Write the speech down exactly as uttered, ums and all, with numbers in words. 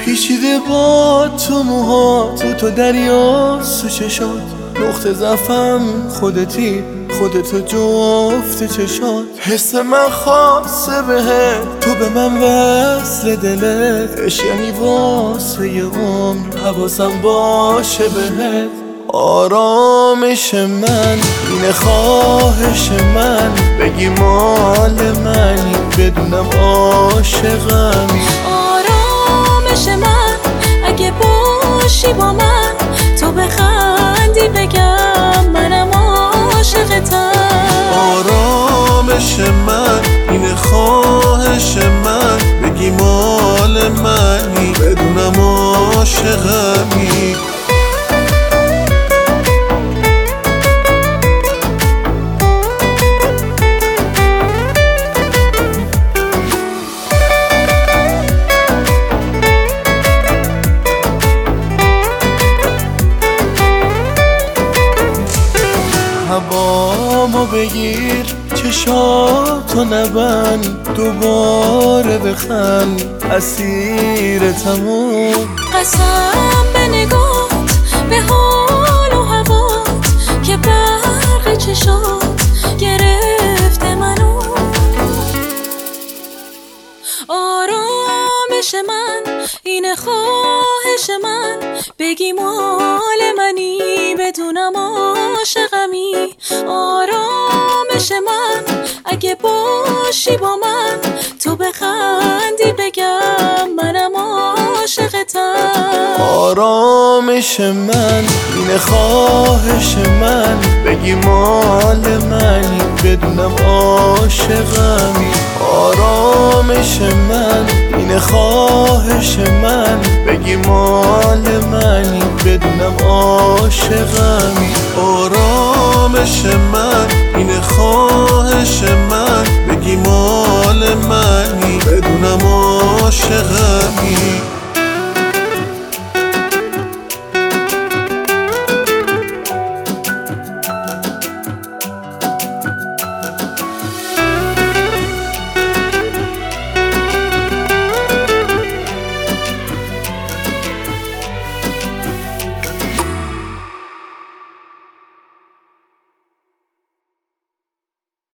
پیچیده با تو موها تو تو دریا سو چشات، نقطه ضعفم خودتی خودتو جفت چشات. حس من خاصه بهت، تو به من وصل دلت، عشق یعنی واسه یه عمر حواسم باشه بهت. آرامش من اینه، خواهش من بگی مال منی بدونم عاشقمی. آرامش من اگه باشی با من، تو بخندی بگم منم عاشقتم. آرامش من اینه، خواهش من بگی مال منی بدونم عاشقمی. هوامو بگیر چشاتو نبند، دوباره بخند اسیرتمون. قسم به نگات، به حال و هوات، که برق چشات گرفته منو. آرامش من اینه، خواهش من بگی مال منی بدونم عاشقمی. آرامش من اگه باشی با من، تو بخندی بگم منم عاشقتم. آرامش من اینه، خواهش من بگی مال منی بدونم عاشقمی. آرامش من اینه، خواهش من بگی مال منی بدونم عاشقمی. آرامش من اینه، خواهش من بگی مال منی بدونم عاشقمی.